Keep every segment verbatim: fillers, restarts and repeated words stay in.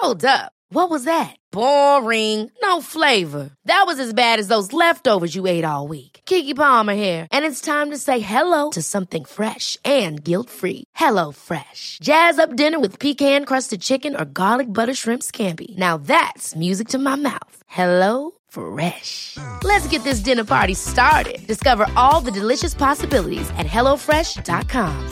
Hold up. What was that? Boring. No flavor. That was as bad as those leftovers you ate all week. Keke Palmer here. And it's time to say hello to something fresh and guilt-free. Hello Fresh. Jazz up dinner with pecan-crusted chicken or garlic butter shrimp scampi. Now that's music to my mouth. Hello Fresh. Let's get this dinner party started. Discover all the delicious possibilities at hello fresh dot com.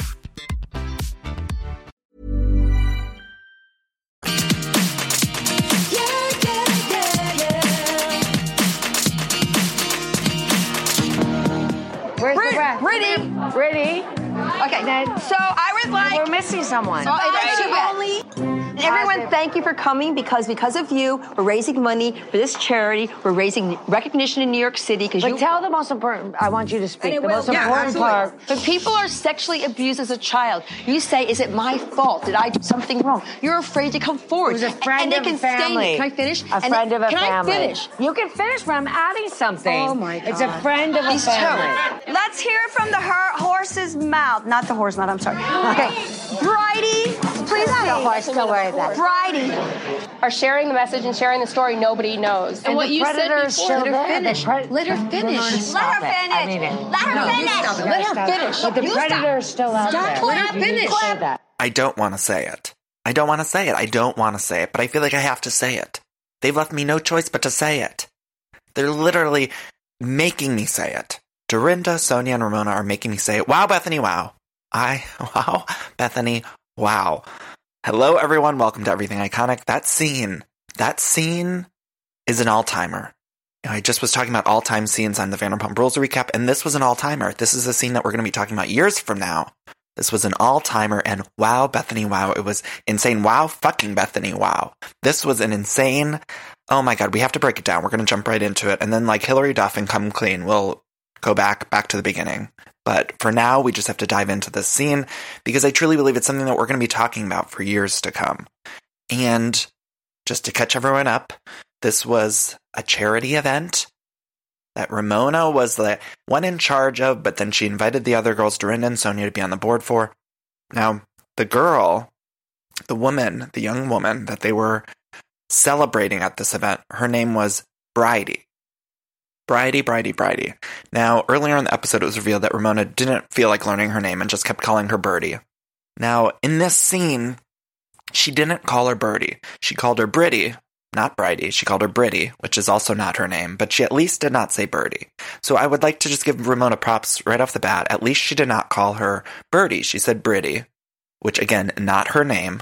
Where's Brit- the rest? Brittany. Brittany. Okay, Then- so I would like... We're missing someone. So it's too bad. Only... Everyone, thank you for coming because because of you, we're raising money for this charity. We're raising recognition in New York City because But you tell the most important. I want you to speak. And it The will- most yeah, important absolutely. part. When people are sexually abused as a child, you say, "Is it my fault? Did I do something wrong?" You're afraid to come forward. It was a friend and they of can a family. Stay. Can I finish? A And friend they, of a can family. I finish? You can finish, but I'm adding something. Oh my God! It's a friend of a These family. two. Let's hear it from the her- horse's mouth. Not the horse mouth, I'm sorry. Okay. Bridie, please The speak. horse, don't worry about it. Bridie. Are sharing the message and sharing the story nobody knows. And what the you said predator is before, still let her there. finish. The pre- Let her the- finish. the- Let stop her it. finish. I mean it. Let her No, you finish. stop it. Let her finish. But the You predator stop. is still out Stop. there. Let her You need to finish. say that. I don't want to say it. I don't want to say it. I don't want to say it, but I feel like I have to say it. They've left me no choice but to say it. They're literally making me say it. Dorinda, Sonia, and Ramona are making me say it. Wow, Bethany, wow. I, wow, Bethany, wow. Hello, everyone. Welcome to Everything Iconic. That scene, that scene is an all-timer. You know, I just was talking about all-time scenes on the Vanderpump Rules recap, and this was an all-timer. This is a scene that we're going to be talking about years from now. This was an all-timer, and wow, Bethany, wow. It was insane. Wow, fucking Bethany, wow. This was an insane... Oh my God, we have to break it down. We're going to jump right into it, and then like Hillary Duff and Come Clean, we'll go back, back to the beginning. But for now, we just have to dive into this scene because I truly believe it's something that we're going to be talking about for years to come. And just to catch everyone up, this was a charity event that Ramona was the one in charge of, but then she invited the other girls, Dorinda and Sonia, to be on the board for. Now, the girl, the woman, the young woman that they were celebrating at this event, her name was Bridie. Bridie, Bridie, Bridie. Now, earlier in the episode, it was revealed that Ramona didn't feel like learning her name and just kept calling her Birdie. Now, in this scene, she didn't call her Birdie. She called her Bridie, not Bridie. She called her Bridie, which is also not her name, but she at least did not say Birdie. So I would like to just give Ramona props right off the bat. At least she did not call her Birdie. She said Bridie, which, again, not her name.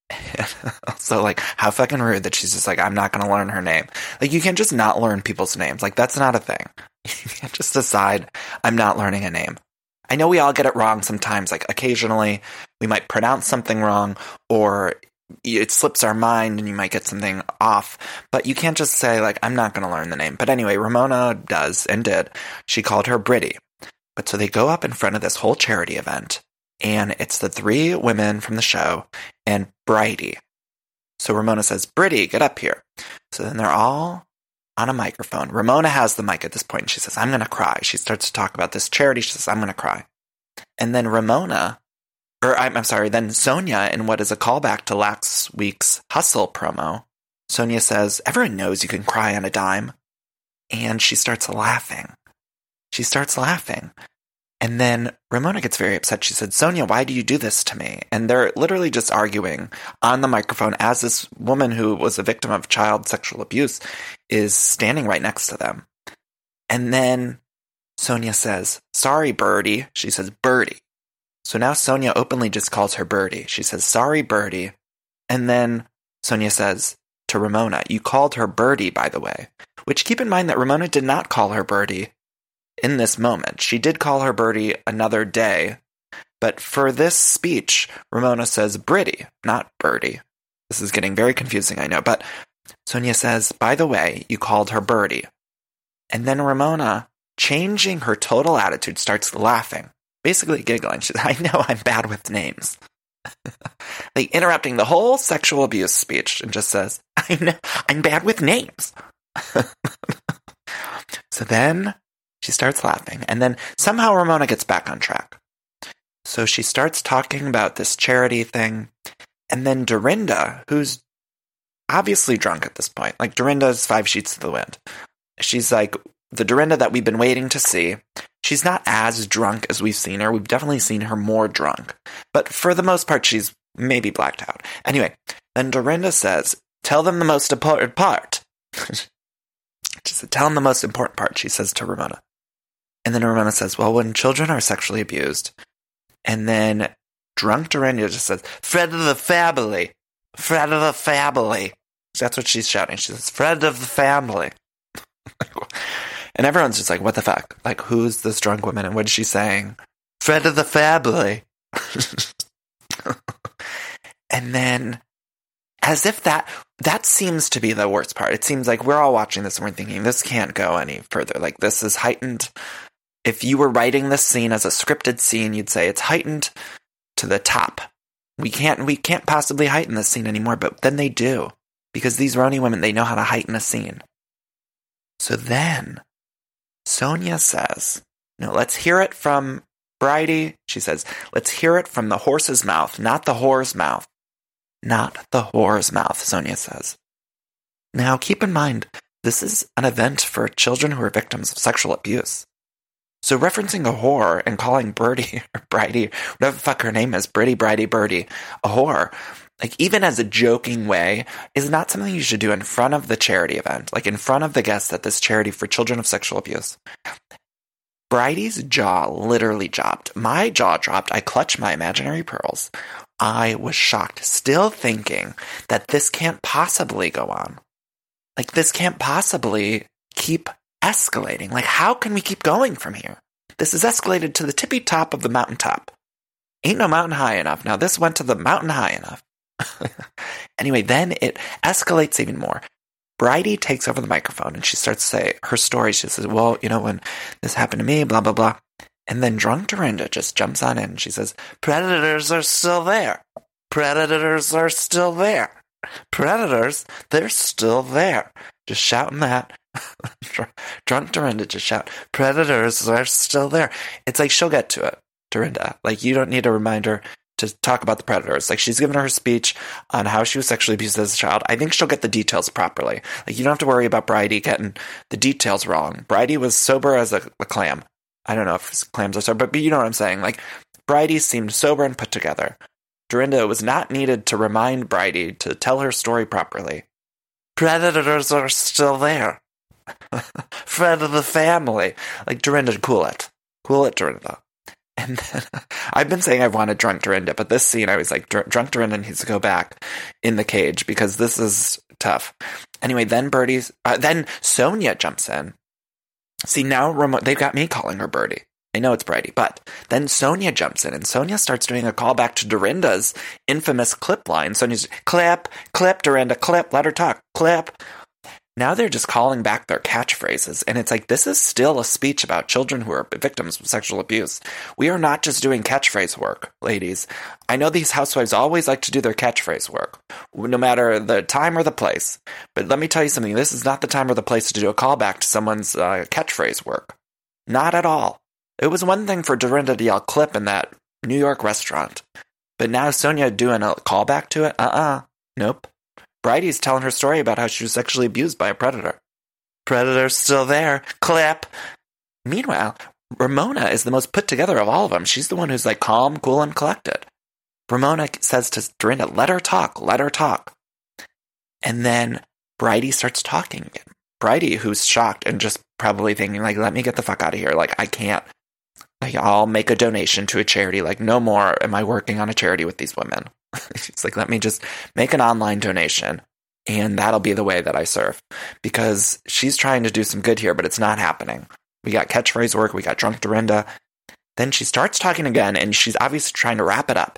So, like, how fucking rude that she's just like, I'm not going to learn her name. Like, you can't just not learn people's names. Like, that's not a thing. You can't just decide, I'm not learning a name. I know we all get it wrong sometimes. Like, occasionally, we might pronounce something wrong, or it slips our mind and you might get something off. But you can't just say, like, I'm not going to learn the name. But anyway, Ramona does and did. She called her Bridie. But so they go up in front of this whole charity event. And it's the three women from the show and Bridie. So Ramona says, Bridie, get up here. So then they're all on a microphone. Ramona has the mic at this point. And she says, I'm going to cry. She starts to talk about this charity. She says, I'm going to cry. And then Ramona, or I'm, I'm sorry, then Sonia, in what is a callback to last week's Hustle promo, Sonia says, everyone knows you can cry on a dime. And she starts laughing. She starts laughing. And then Ramona gets very upset. She said, Sonia, why do you do this to me? And they're literally just arguing on the microphone as this woman who was a victim of child sexual abuse is standing right next to them. And then Sonia says, sorry, Birdie. She says, Birdie. So now Sonia openly just calls her Birdie. She says, sorry, Birdie. And then Sonia says to Ramona, you called her Birdie, by the way. Which, keep in mind that Ramona did not call her Birdie in this moment. She did call her Birdie another day, but for this speech, Ramona says Bridie, not Birdie. This is getting very confusing, I know, but Sonia says, by the way, you called her Birdie. And then Ramona, changing her total attitude, starts laughing, basically giggling. She says, I know I'm bad with names. Like interrupting the whole sexual abuse speech and just says, I know I'm bad with names. So then she starts laughing, and then somehow Ramona gets back on track. So she starts talking about this charity thing, and then Dorinda, who's obviously drunk at this point. Like, Dorinda's five sheets to the wind. She's like the Dorinda that we've been waiting to see. She's not as drunk as we've seen her. We've definitely seen her more drunk. But for the most part, she's maybe blacked out. Anyway, then Dorinda says, tell them the most important part. She said, tell them the most important part, she says to Ramona. And then Ramona says, well, when children are sexually abused. And then drunk Dorinda just says, Fred of the family. Fred of the family. That's what she's shouting. She says, Fred of the family. And everyone's just like, what the fuck? Like, who's this drunk woman and what is she saying? Fred of the family. And then, as if that, that seems to be the worst part. It seems like we're all watching this and we're thinking, this can't go any further. Like, this is heightened. If you were writing this scene as a scripted scene, you'd say it's heightened to the top. We can't, we can't possibly heighten this scene anymore, but then they do. Because these RHONY women, they know how to heighten a scene. So then, Sonia says, no, let's hear it from Bridie. She says, let's hear it from the horse's mouth, not the whore's mouth. Not the whore's mouth, Sonia says. Now, keep in mind, this is an event for children who are victims of sexual abuse. So referencing a whore and calling Birdie, or Bridie, whatever the fuck her name is, Bridie, Bridie, Birdie, a whore, like, even as a joking way, is not something you should do in front of the charity event, like in front of the guests at this charity for children of sexual abuse. Bridie's jaw literally dropped. My jaw dropped. I clutched my imaginary pearls. I was shocked, still thinking that this can't possibly go on. Like, this can't possibly keep escalating. Like, how can we keep going from here? This has escalated to the tippy top of the mountaintop. Ain't no mountain high enough. Now, this went to the mountain high enough. Anyway, then it escalates even more. Bridie takes over the microphone and she starts to say her story. She says, well, you know, when this happened to me, blah, blah, blah. And then drunk Dorinda just jumps on in and she says, predators are still there. Predators are still there. Predators, they're still there. Just shouting that. Drunk Dorinda just shout, predators are still there. It's like she'll get to it, Dorinda. Like, you don't need a reminder to talk about the predators. Like, she's given her speech on how she was sexually abused as a child. I think she'll get the details properly. Like, you don't have to worry about Bridie getting the details wrong. Bridie was sober as a, a clam. I don't know if clams are sober, but you know what I'm saying. Like, Bridie seemed sober and put together. Dorinda was not needed to remind Bridie to tell her story properly. Predators are still there. Friend of the family. Like, Dorinda, cool it. Cool it, Dorinda. And then, I've been saying I wanted drunk Dorinda, but this scene, I was like, drunk Dorinda needs to go back in the cage because this is tough. Anyway, then Birdie's, uh, then Sonia jumps in. See, now Ramona, they've got me calling her Birdie. I know it's Bridie, but then Sonia jumps in and Sonia starts doing a callback to Dorinda's infamous clip line. Sonia's, clip, clip, Dorinda, clip, let her talk, clip. Now they're just calling back their catchphrases, and it's like, this is still a speech about children who are victims of sexual abuse. We are not just doing catchphrase work, ladies. I know these housewives always like to do their catchphrase work, no matter the time or the place. But let me tell you something, this is not the time or the place to do a callback to someone's uh, catchphrase work. Not at all. It was one thing for Dorinda to yell clip in that New York restaurant, but now Sonia doing a callback to it? Uh-uh. Nope. Bridie's telling her story about how she was sexually abused by a predator. Predator's still there. Clip. Meanwhile, Ramona is the most put together of all of them. She's the one who's like calm, cool, and collected. Ramona says to Dorinda, let her talk, let her talk. And then Bridie starts talking again. Bridie, who's shocked and just probably thinking, like, let me get the fuck out of here. Like, I can't. Like, I'll make a donation to a charity. Like, no more am I working on a charity with these women. She's like, let me just make an online donation, and that'll be the way that I serve. Because she's trying to do some good here, but it's not happening. We got catchphrase work, we got drunk Dorinda. Then she starts talking again, and she's obviously trying to wrap it up.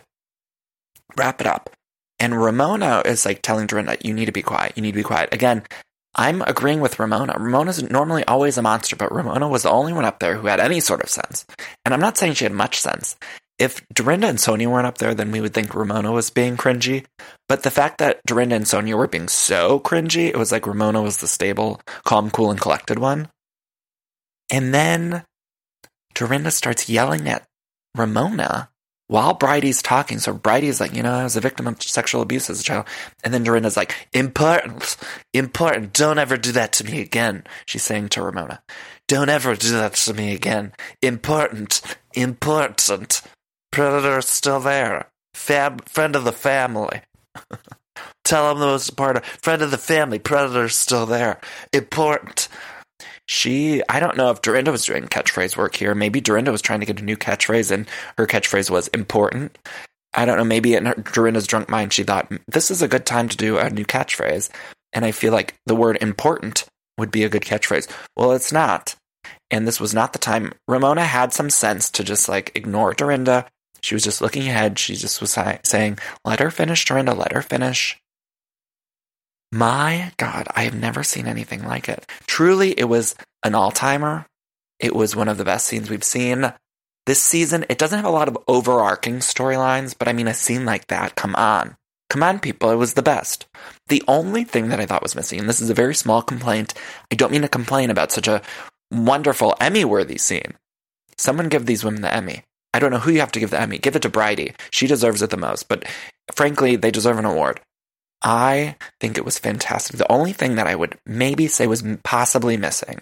Wrap it up. And Ramona is like telling Dorinda, you need to be quiet, you need to be quiet. Again, I'm agreeing with Ramona. Ramona's normally always a monster, but Ramona was the only one up there who had any sort of sense. And I'm not saying she had much sense. If Dorinda and Sonia weren't up there, then we would think Ramona was being cringy. But the fact that Dorinda and Sonia were being so cringy, it was like Ramona was the stable, calm, cool, and collected one. And then Dorinda starts yelling at Ramona while Bridie's talking. So Bridie's like, you know, I was a victim of sexual abuse as a child. And then Dorinda's like, important, important, don't ever do that to me again. She's saying to Ramona, don't ever do that to me again. Important, important. Predator's still there. Fam- friend of the family. Tell him the most part. Friend of the family. Predator's still there. Important. She, I don't know if Dorinda was doing catchphrase work here. Maybe Dorinda was trying to get a new catchphrase and her catchphrase was important. I don't know. Maybe in her, Dorinda's drunk mind, she thought, this is a good time to do a new catchphrase. And I feel like the word important would be a good catchphrase. Well, it's not. And this was not the time. Ramona had some sense to just like ignore Dorinda. She was just looking ahead. She just was saying, let her finish, Dorinda, let her finish. My God, I have never seen anything like it. Truly, it was an all-timer. It was one of the best scenes we've seen. This season, it doesn't have a lot of overarching storylines, but I mean, a scene like that, come on. Come on, people, it was the best. The only thing that I thought was missing, and this is a very small complaint, I don't mean to complain about such a wonderful Emmy-worthy scene. Someone give these women the Emmy. I don't know who you have to give the Emmy. Give it to Bridie. She deserves it the most, but frankly, they deserve an award. I think it was fantastic. The only thing that I would maybe say was possibly missing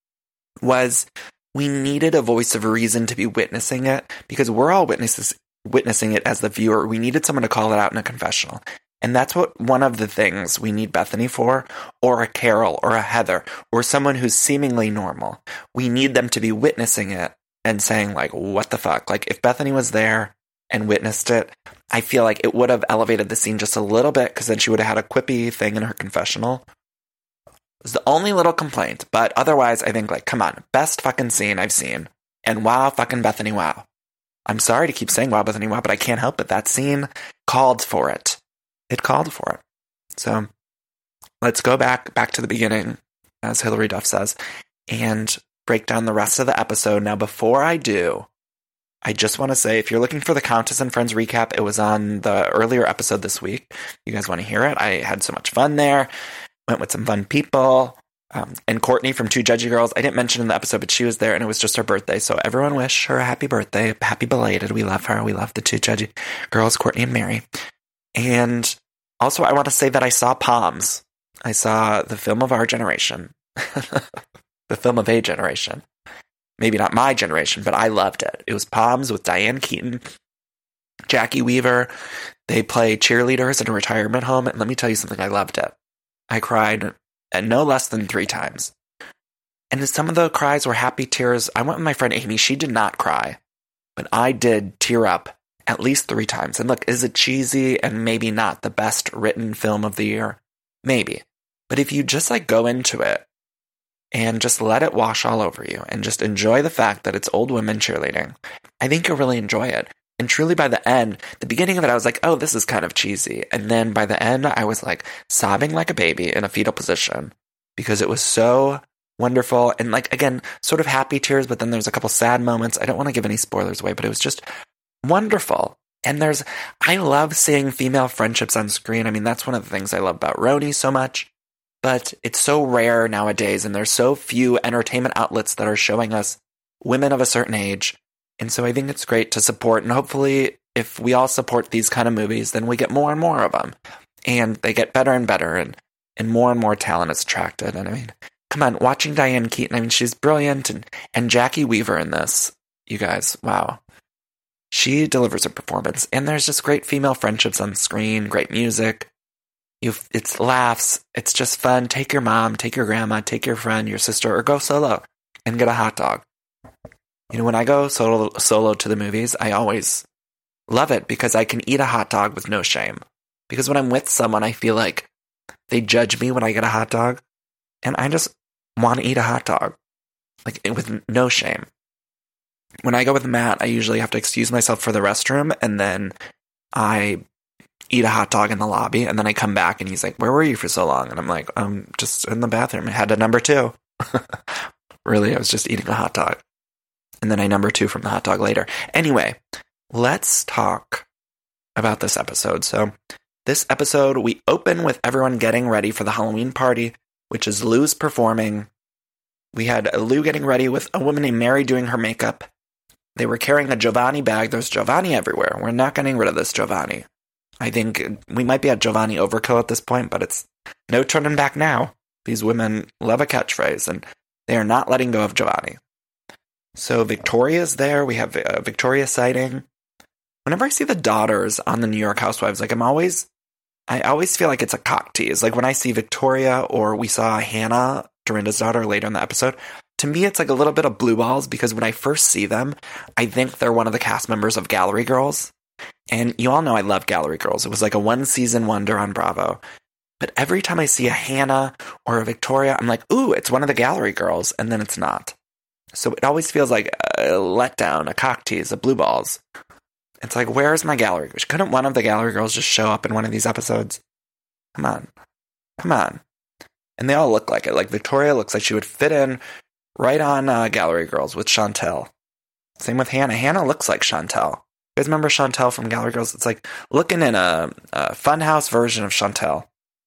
was we needed a voice of reason to be witnessing it, because we're all witnesses witnessing it as the viewer. We needed someone to call it out in a confessional. And that's what one of the things we need Bethany for, or a Carol, or a Heather, or someone who's seemingly normal. We need them to be witnessing it and saying, like, what the fuck? Like, if Bethany was there and witnessed it, I feel like it would have elevated the scene just a little bit, because then she would have had a quippy thing in her confessional. It was the only little complaint, but otherwise, I think, like, come on, best fucking scene I've seen. And wow, fucking Bethany, wow. I'm sorry to keep saying wow, Bethany, wow, but I can't help it. That scene called for it. It called for it. So, let's go back, back to the beginning, as Hilary Duff says, and break down the rest of the episode. Now, before I do, I just want to say, if you're looking for the Countess and Friends recap, it was on the earlier episode this week. You guys want to hear it? I had so much fun there. Went with some fun people. Um, and Courtney from Two Judgy Girls, I didn't mention in the episode, but she was there, and it was just her birthday. So everyone wish her a happy birthday. Happy belated. We love her. We love the Two Judgy Girls, Courtney and Mary. And also, I want to say that I saw Palms. I saw the film of our generation. The film of a generation. Maybe not my generation, but I loved it. It was Palms with Diane Keaton, Jackie Weaver. They play cheerleaders in a retirement home, and let me tell you something, I loved it. I cried at no less than three times. And some of the cries were happy tears. I went with my friend Amy. She did not cry, but I did tear up at least three times. And look, is it cheesy and maybe not the best written film of the year? Maybe. But if you just like go into it and just let it wash all over you and just enjoy the fact that it's old women cheerleading, I think you'll really enjoy it. And truly by the end, the beginning of it, I was like, oh, this is kind of cheesy. And then by the end, I was like sobbing like a baby in a fetal position because it was so wonderful. And like, again, sort of happy tears, but then there's a couple sad moments. I don't want to give any spoilers away, but it was just wonderful. And there's, I love seeing female friendships on screen. I mean, that's one of the things I love about Roni so much. But it's so rare nowadays, and there's so few entertainment outlets that are showing us women of a certain age. And so I think it's great to support, and hopefully if we all support these kind of movies, then we get more and more of them. And they get better and better, and, and more and more talent is attracted. And I mean, come on, watching Diane Keaton, I mean, she's brilliant. And, and Jackie Weaver in this, you guys, wow. She delivers a performance. And there's just great female friendships on screen, great music. You, it's laughs. It's just fun. Take your mom, take your grandma, take your friend, your sister, or go solo and get a hot dog. You know, when I go solo, solo to the movies, I always love it because I can eat a hot dog with no shame. Because when I'm with someone, I feel like they judge me when I get a hot dog. And I just want to eat a hot dog, like with no shame. When I go with Matt, I usually have to excuse myself for the restroom, and then I eat a hot dog in the lobby, and then I come back and he's like, where were you for so long? And I'm like, I'm just in the bathroom. I had a number two. Really, I was just eating a hot dog. And then I number two from the hot dog later. Anyway, let's talk about this episode. So this episode, we open with everyone getting ready for the Halloween party, which is Lou's performing. We had Lou getting ready with a woman named Mary doing her makeup. they were carrying a Giovanni bag. There's Giovanni everywhere. We're not getting rid of this Giovanni. I think we might be at Giovanni overkill at this point, but it's no turning back now. These women love a catchphrase, and they are not letting go of Giovanni. So Victoria's there. We have a Victoria sighting. Whenever I see the daughters on the New York Housewives, like I'm always, I always feel like it's a cock tease. Like when I see Victoria or we saw Hannah, Dorinda's daughter, later in the episode, to me it's like a little bit of blue balls because when I first see them, I think they're one of the cast members of Gallery Girls. And you all know I love Gallery Girls. It was like a one-season wonder on Bravo. But every time I see a Hannah or a Victoria, I'm like, ooh, it's one of the Gallery Girls, and then it's not. So it always feels like a letdown, a cock tease, a blue balls. It's like, where's my Gallery Girls? Couldn't one of the Gallery Girls just show up in one of these episodes? Come on. Come on. And they all look like it. Like Victoria looks like she would fit in right on uh, Gallery Girls with Chantel. Same with Hannah. Hannah looks like Chantel. You guys remember Chantel from Gallery Girls? It's like looking in a, a Funhouse version of Chantel.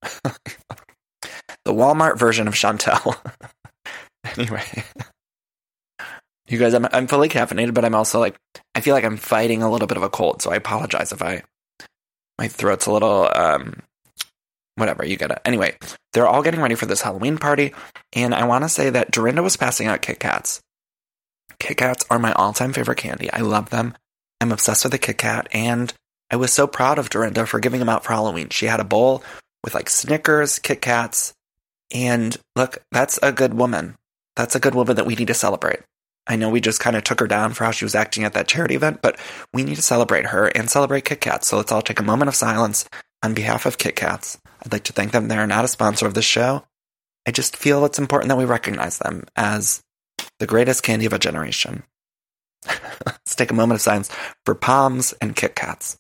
The Walmart version of Chantel. Anyway. You guys, I'm, I'm fully caffeinated, but I'm also like, I feel like I'm fighting a little bit of a cold, so I apologize if I, my throat's a little, um, whatever, you get it. Anyway, they're all getting ready for this Halloween party, and I want to say that Dorinda was passing out Kit Kats. Kit Kats are my all-time favorite candy. I love them. I'm obsessed with a Kit Kat, and I was so proud of Dorinda for giving them out for Halloween. She had a bowl with like Snickers, Kit Kats, and look, that's a good woman. That's a good woman that we need to celebrate. I know we just kind of took her down for how she was acting at that charity event, but we need to celebrate her and celebrate Kit Kats. So let's all take a moment of silence on behalf of Kit Kats. I'd like to thank them. They're not a sponsor of this show. I just feel it's important that we recognize them as the greatest candy of a generation. Let's take a moment of silence for Poms and Kit Kats.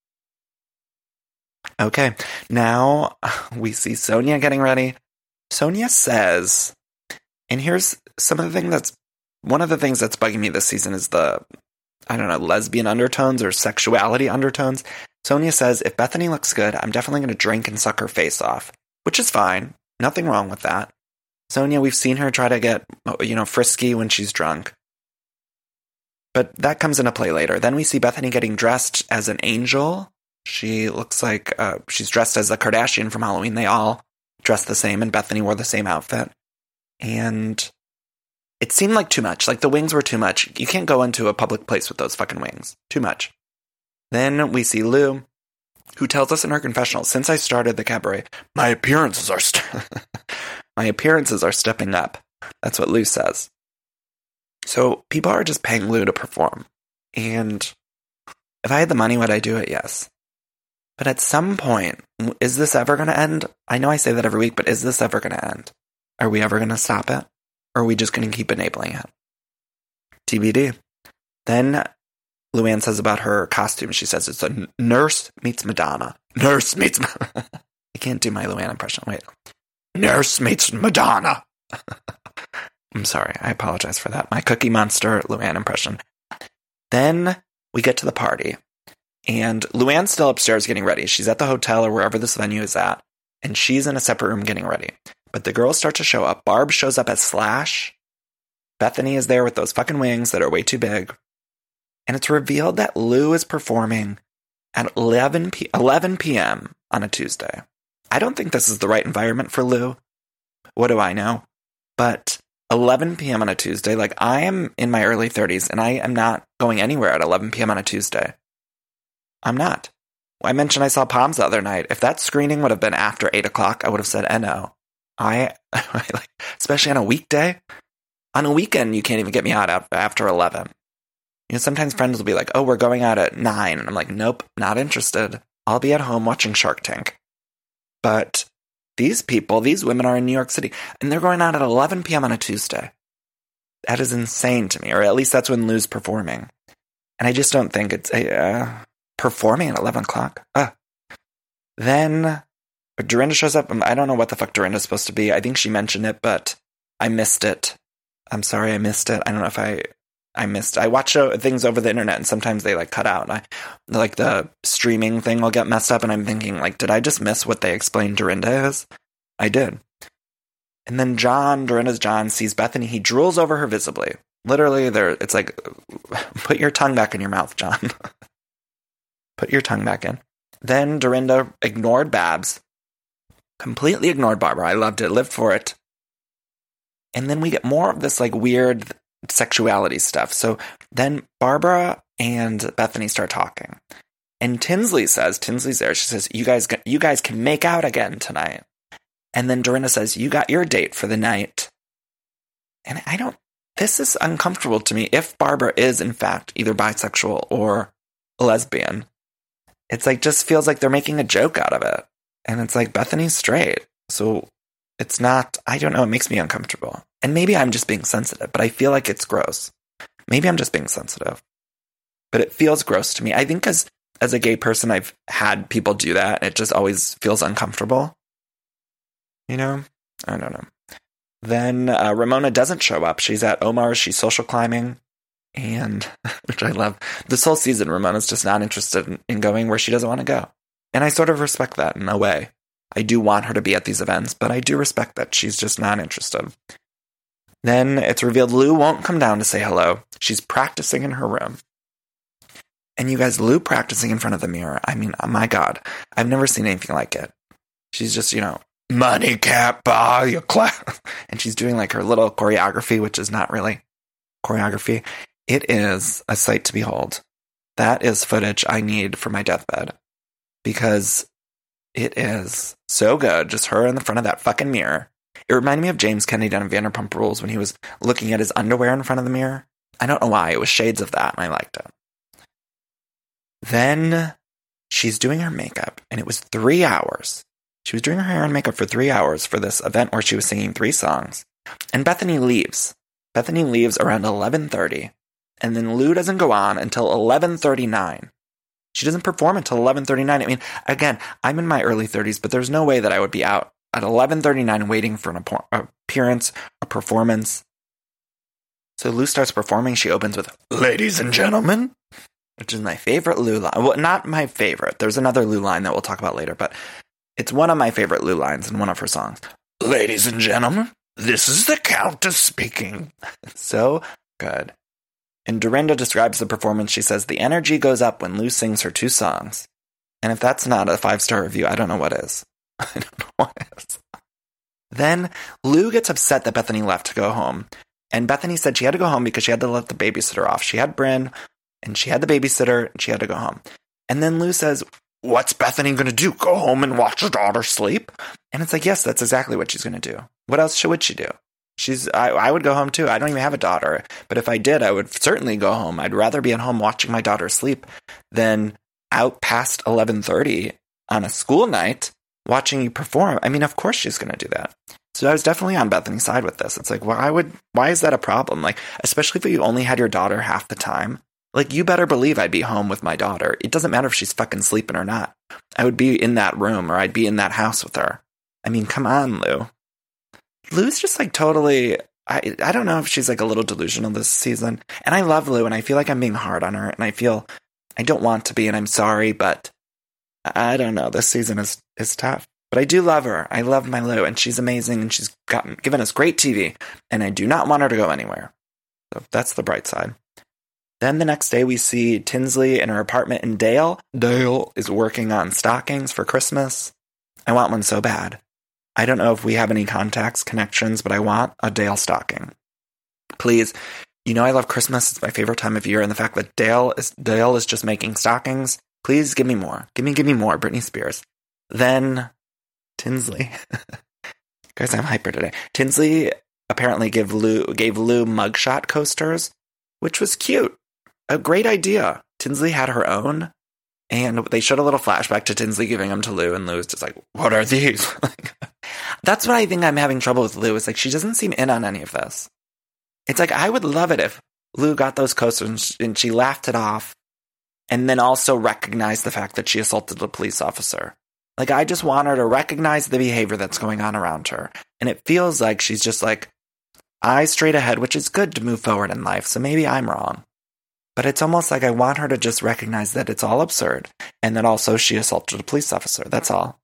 Okay, now we see Sonia getting ready. Sonia says, and here's some of the thing that's One of the things that's bugging me this season is the, I don't know, lesbian undertones or sexuality undertones. Sonia says, if Bethany looks good, I'm definitely going to drink and suck her face off, which is fine. Nothing wrong with that. Sonia, we've seen her try to get, you know, frisky when she's drunk. But that comes into play later. Then we see Bethany getting dressed as an angel. She looks like uh, she's dressed as a Kardashian from Halloween. They all dressed the same, and Bethany wore the same outfit. And it seemed like too much. Like the wings were too much. You can't go into a public place with those fucking wings. Too much. Then we see Lou, who tells us in her confessional, since I started the cabaret, my appearances are st- my appearances are stepping up. That's what Lou says. So people are just paying Lou to perform. And if I had the money, would I do it? Yes. But at some point, is this ever going to end? I know I say that every week, but is this ever going to end? Are we ever going to stop it? Or are we just going to keep enabling it? T B D. Then Luann says about her costume, she says it's a nurse meets Madonna. Nurse meets... I can't do my Luann impression. Wait. Nurse meets Madonna. I'm sorry. I apologize for that. My Cookie Monster Luann impression. Then we get to the party. And Luann's still upstairs getting ready. She's at the hotel or wherever this venue is at. And she's in a separate room getting ready. But the girls start to show up. Barb shows up as Slash. Bethany is there with those fucking wings that are way too big. And it's revealed that Lou is performing at eleven p.m. on a Tuesday. I don't think this is the right environment for Lou. What do I know? But eleven p.m. on a Tuesday, like I am in my early thirties and I am not going anywhere at eleven p.m. on a Tuesday. I'm not. I mentioned I saw Poms the other night. If that screening would have been after eight o'clock, I would have said, eh, no. I, I like, especially on a weekday. On a weekend, you can't even get me out after eleven. You know, sometimes friends will be like, oh, we're going out at nine. And I'm like, nope, not interested. I'll be at home watching Shark Tank. But these people, these women are in New York City, and they're going out at eleven p.m. on a Tuesday. That is insane to me, or at least that's when Lou's performing. And I just don't think it's a, uh, performing at eleven o'clock. Uh. Then Dorinda shows up. I don't know what the fuck Dorinda's supposed to be. I think she mentioned it, but I missed it. I'm sorry I missed it. I don't know if I... I missed. I watch uh, things over the internet, and sometimes they like cut out. And I, like the streaming thing will get messed up, and I'm thinking, like, did I just miss what they explained Dorinda is? I did. And then John, Dorinda's John, sees Bethany. He drools over her visibly. Literally, there. It's like, put your tongue back in your mouth, John. Put your tongue back in. Then Dorinda ignored Babs. Completely ignored Barbara. I loved it. Lived for it. And then we get more of this like weird sexuality stuff. So then Barbara and Bethany start talking. And Tinsley says, Tinsley's there. She says, you guys, you guys can make out again tonight. And then Dorinda says, you got your date for the night. And I don't, this is uncomfortable to me. If Barbara is, in fact, either bisexual or a lesbian, it's like, just feels like they're making a joke out of it. And it's like, Bethany's straight. So it's not, I don't know, it makes me uncomfortable. And maybe I'm just being sensitive, but I feel like it's gross. Maybe I'm just being sensitive. But it feels gross to me. I think as, as a gay person, I've had people do that. And it just always feels uncomfortable. You know? I don't know. Then uh, Ramona doesn't show up. She's at Omar's. She's social climbing. And, which I love. This whole season, Ramona's just not interested in, in going where she doesn't want to go. And I sort of respect that in a way. I do want her to be at these events, but I do respect that she's just not interested. Then it's revealed Lou won't come down to say hello. She's practicing in her room. And you guys, Lou practicing in front of the mirror. I mean, oh my God, I've never seen anything like it. She's just, you know, money can't buy you class. And she's doing like her little choreography, which is not really choreography. It is a sight to behold. That is footage I need for my deathbed. Because it is so good. Just her in the front of that fucking mirror. It reminded me of James Kennedy on Vanderpump Rules when he was looking at his underwear in front of the mirror. I don't know why. It was shades of that, and I liked it. Then she's doing her makeup, and it was three hours. She was doing her hair and makeup for three hours for this event where she was singing three songs. And Bethany leaves. Bethany leaves around eleven thirty, and then Lou doesn't go on until eleven thirty-nine. She doesn't perform until eleven thirty-nine. I mean, again, I'm in my early thirties, but there's no way that I would be out at eleven thirty-nine waiting for an appearance, a performance. So Lou starts performing. She opens with, "Ladies and gentlemen," which is my favorite Lou line. Well, not my favorite. There's another Lou line that we'll talk about later, but it's one of my favorite Lou lines in one of her songs. "Ladies and gentlemen, this is the Countess speaking." So good. And Dorinda describes the performance. She says, the energy goes up when Lou sings her two songs. And if that's not a five-star review, I don't know what is. I don't know what is. Then Lou gets upset that Bethany left to go home. And Bethany said she had to go home because she had to let the babysitter off. She had Bryn, and she had the babysitter, and she had to go home. And then Lou says, what's Bethany going to do? Go home and watch her daughter sleep? And it's like, yes, that's exactly what she's going to do. What else would she do? She's. I, I would go home too. I don't even have a daughter. But if I did, I would certainly go home. I'd rather be at home watching my daughter sleep than out past eleven thirty on a school night watching you perform. I mean, of course she's going to do that. So I was definitely on Bethany's side with this. It's like, why would, why is that a problem? Like, especially if you only had your daughter half the time. Like, you better believe I'd be home with my daughter. It doesn't matter if she's fucking sleeping or not. I would be in that room or I'd be in that house with her. I mean, come on, Lou. Lou's just like totally, I I don't know if she's like a little delusional this season. And I love Lou and I feel like I'm being hard on her and I feel I don't want to be and I'm sorry, but I don't know. This season is, is tough. But I do love her. I love my Lou and she's amazing and she's gotten given us great T V and I do not want her to go anywhere. So that's the bright side. Then the next day we see Tinsley in her apartment in Dale. Dale is working on stockings for Christmas. I want one so bad. I don't know if we have any contacts, connections, but I want a Dale stocking. Please. You know I love Christmas. It's my favorite time of year. And the fact that Dale is Dale is just making stockings, please give me more. Give me, give me more. Britney Spears. Then Tinsley. Guys, I'm hyper today. Tinsley apparently gave Lou, gave Lou mugshot coasters, which was cute. A great idea. Tinsley had her own. And they showed a little flashback to Tinsley giving them to Lou, and Lou's just like, what are these? That's what I think I'm having trouble with Lou. Is like, she doesn't seem in on any of this. It's like, I would love it if Lou got those coasters and she laughed it off, and then also recognized the fact that she assaulted a police officer. Like, I just want her to recognize the behavior that's going on around her. And it feels like she's just like, eyes straight ahead, which is good to move forward in life, so maybe I'm wrong. But it's almost like I want her to just recognize that it's all absurd, and that also she assaulted a police officer. That's all.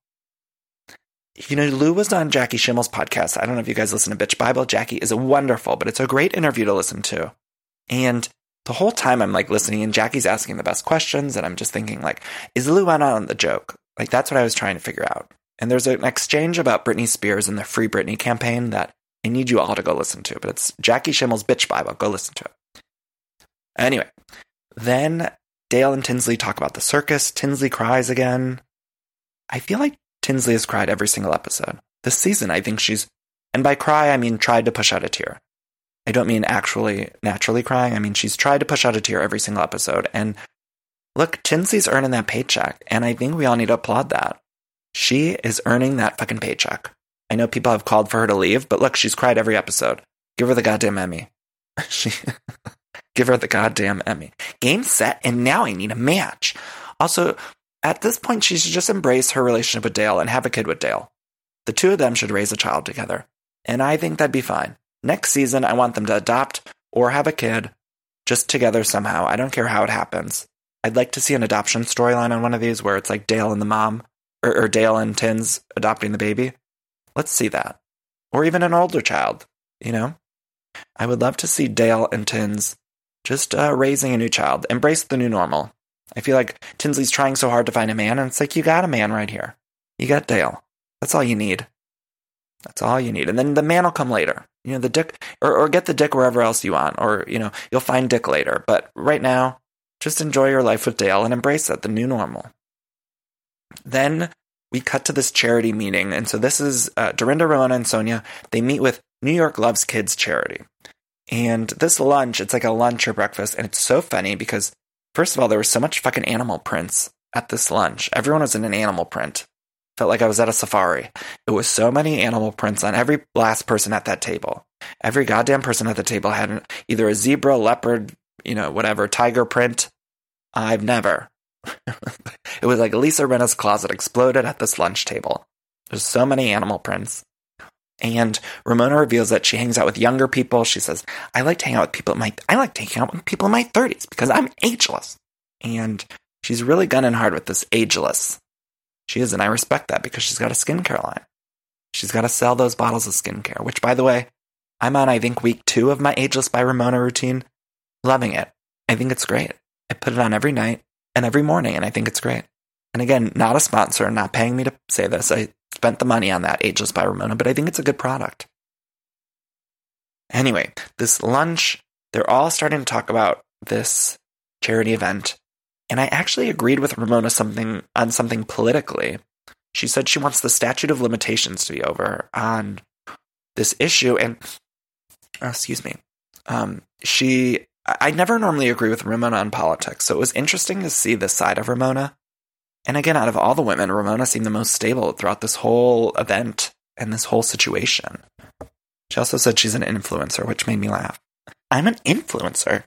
You know, Lou was on Jackie Schimmel's podcast. I don't know if you guys listen to Bitch Bible. Jackie is wonderful, but it's a great interview to listen to. And the whole time I'm like listening and Jackie's asking the best questions and I'm just thinking like, is Luana on the joke? Like that's what I was trying to figure out. And there's an exchange about Britney Spears and the Free Britney campaign that I need you all to go listen to, but it's Jackie Schimmel's Bitch Bible. Go listen to it. Anyway, then Dale and Tinsley talk about the circus. Tinsley cries again. I feel like Tinsley has cried every single episode. This season, I think she's, and by cry, I mean tried to push out a tear. I don't mean actually naturally crying. I mean, she's tried to push out a tear every single episode. And look, Tinsley's earning that paycheck, and I think we all need to applaud that. She is earning that fucking paycheck. I know people have called for her to leave, but look, she's cried every episode. Give her the goddamn Emmy. she, give her the goddamn Emmy. Game, set, and now I need a match. Also, at this point, she should just embrace her relationship with Dale and have a kid with Dale. The two of them should raise a child together, and I think that'd be fine. Next season, I want them to adopt or have a kid just together somehow. I don't care how it happens. I'd like to see an adoption storyline on one of these where it's like Dale and the mom, or, or Dale and Tins adopting the baby. Let's see that. Or even an older child, you know? I would love to see Dale and Tins just uh, raising a new child. Embrace the new normal. I feel like Tinsley's trying so hard to find a man, and it's like, you got a man right here. You got Dale. That's all you need. That's all you need. And then the man will come later. You know, the dick, or, or get the dick wherever else you want, or, you know, you'll find dick later. But right now, just enjoy your life with Dale and embrace it, the new normal. Then we cut to this charity meeting. And so this is uh, Dorinda, Ramona, and Sonia. They meet with New York Loves Kids charity. And this lunch, it's like a lunch or breakfast. And it's so funny because, first of all, there was so much fucking animal prints at this lunch. Everyone was in an animal print. Felt like I was at a safari. It was so many animal prints on every last person at that table. Every goddamn person at the table had either a zebra, leopard, you know, whatever, tiger print. I've never. It was like Lisa Rinna's closet exploded at this lunch table. There's so many animal prints. And Ramona reveals that she hangs out with younger people. She says, I like to hang out with people in my, I like to hang out with people in my thirties because I'm ageless. And she's really gunning hard with this ageless. She is, and I respect that because she's got a skincare line. She's got to sell those bottles of skincare, which, by the way, I'm on, I think, week two of my Ageless by Ramona routine. Loving it. I think it's great. I put it on every night and every morning, and I think it's great. And again, not a sponsor, not paying me to say this. I spent the money on that Ageless by Ramona, but I think it's a good product. Anyway, this lunch, they're all starting to talk about this charity event. And I actually agreed with Ramona something on something politically. She said she wants the statute of limitations to be over on this issue. And, oh, excuse me, um, she, I never normally agree with Ramona on politics. So it was interesting to see this side of Ramona. And again, out of all the women, Ramona seemed the most stable throughout this whole event and this whole situation. She also said she's an influencer, which made me laugh. I'm an influencer.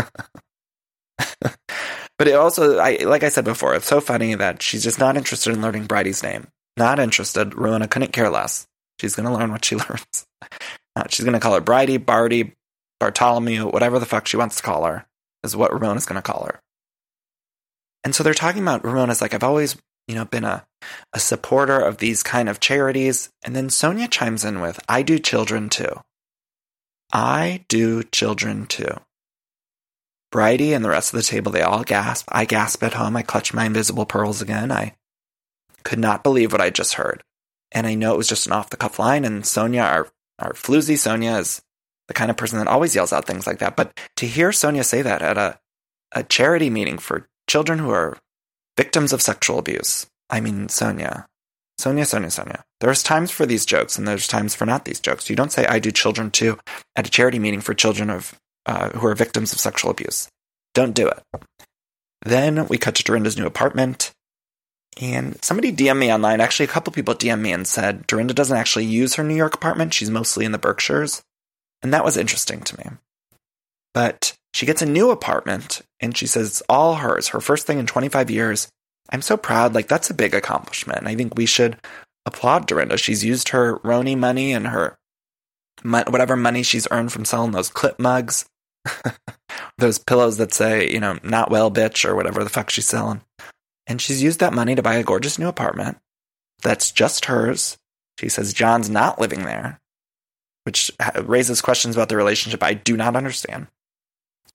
But it also, I like I said before, it's so funny that she's just not interested in learning Bridie's name. Not interested. Ramona couldn't care less. She's going to learn what she learns. Uh, she's going to call her Bridie, Barty, Bartholomew, whatever the fuck she wants to call her, is what Ramona's going to call her. And so they're talking about, Ramona's like, I've always, you know, been a, a supporter of these kind of charities. And then Sonia chimes in with, I do children too. I do children too. Bridie and the rest of the table, they all gasp. I gasp at home. I clutch my invisible pearls again. I could not believe what I just heard. And I know it was just an off-the-cuff line, and Sonia, our, our floozy Sonia, is the kind of person that always yells out things like that. But to hear Sonia say that at a, a charity meeting for children who are victims of sexual abuse, I mean, Sonia, Sonia, Sonia, Sonia. There's times for these jokes, and there's times for not these jokes. You don't say, I do children too, at a charity meeting for children of Uh, who are victims of sexual abuse. Don't do it. Then we cut to Dorinda's new apartment, and somebody D M'd me online. Actually, a couple people D M'd me and said Dorinda doesn't actually use her New York apartment. She's mostly in the Berkshires, and that was interesting to me. But she gets a new apartment, and she says it's all hers, her first thing in twenty-five years. I'm so proud. Like, that's a big accomplishment, and I think we should applaud Dorinda. She's used her Roni money and her whatever money she's earned from selling those clip mugs. Those pillows that say, you know, not well, bitch, or whatever the fuck she's selling. And she's used that money to buy a gorgeous new apartment that's just hers. She says John's not living there, which raises questions about the relationship I do not understand.